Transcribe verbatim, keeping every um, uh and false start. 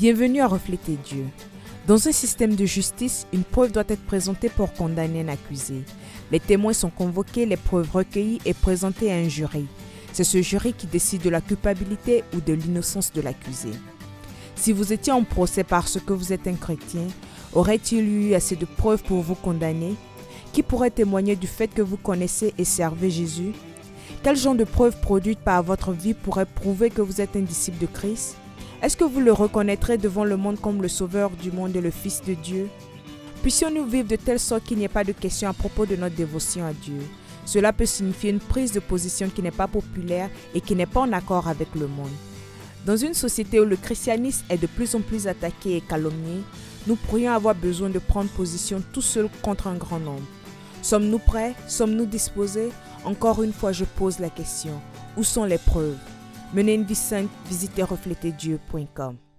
Bienvenue à Refléter Dieu. Dans un système de justice, une preuve doit être présentée pour condamner un accusé. Les témoins sont convoqués, les preuves recueillies et présentées à un jury. C'est ce jury qui décide de la culpabilité ou de l'innocence de l'accusé. Si vous étiez en procès parce que vous êtes un chrétien, aurait-il eu assez de preuves pour vous condamner? Qui pourrait témoigner du fait que vous connaissez et servez Jésus? Quel genre de preuves produites par votre vie pourrait prouver que vous êtes un disciple de Christ? Est-ce que vous le reconnaîtrez devant le monde comme le Sauveur du monde et le Fils de Dieu? Puissions-nous vivre de telle sorte qu'il n'y ait pas de questions à propos de notre dévotion à Dieu. Cela peut signifier une prise de position qui n'est pas populaire et qui n'est pas en accord avec le monde. Dans une société où le christianisme est de plus en plus attaqué et calomnié, nous pourrions avoir besoin de prendre position tout seuls contre un grand nombre. Sommes-nous prêts? Sommes-nous disposés? Encore une fois, je pose la question. Où sont les preuves? Menez une vie sainte, visitez refléter dieu point com.